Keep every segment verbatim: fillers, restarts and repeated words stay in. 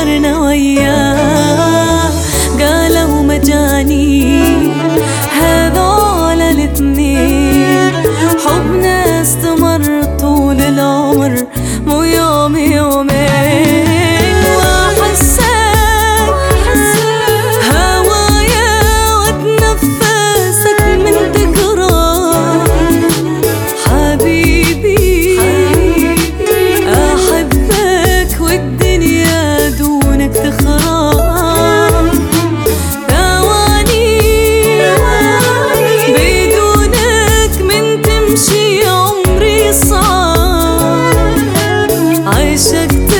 صرنا وياه قالوا مجانين هذول الاثنين، حبنا استمر طول العمر مو يوم يومين. واحسك هوايا واتنفسك من تكرار حبيبي، احبك والدنيا دونك تخرب، ثواني بدونك من تمشي عمري صعب، عشقتك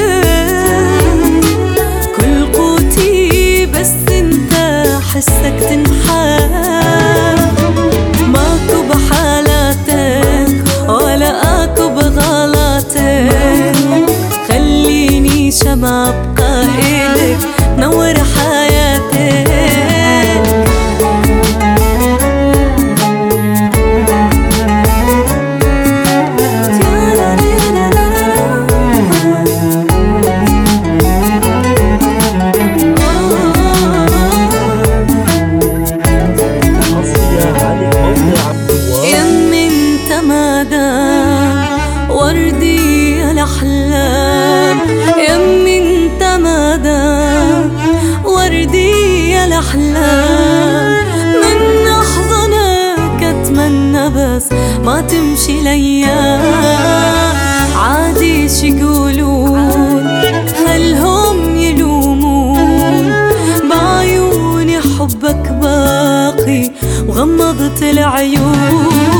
كل قوتي بس انت حسك تنحب، ماكو بحالاتك ولا اكو بغلاتك، خليني شمع ابقى الك نور حياتك. وردي الأحلام يمي انت مدام، وردي الأحلام من أحضنك أتمنى بس ما تمشي الأيام، عادي شيقولون خلهم يلومون، بعيوني حبك باقي وغمضت العيون.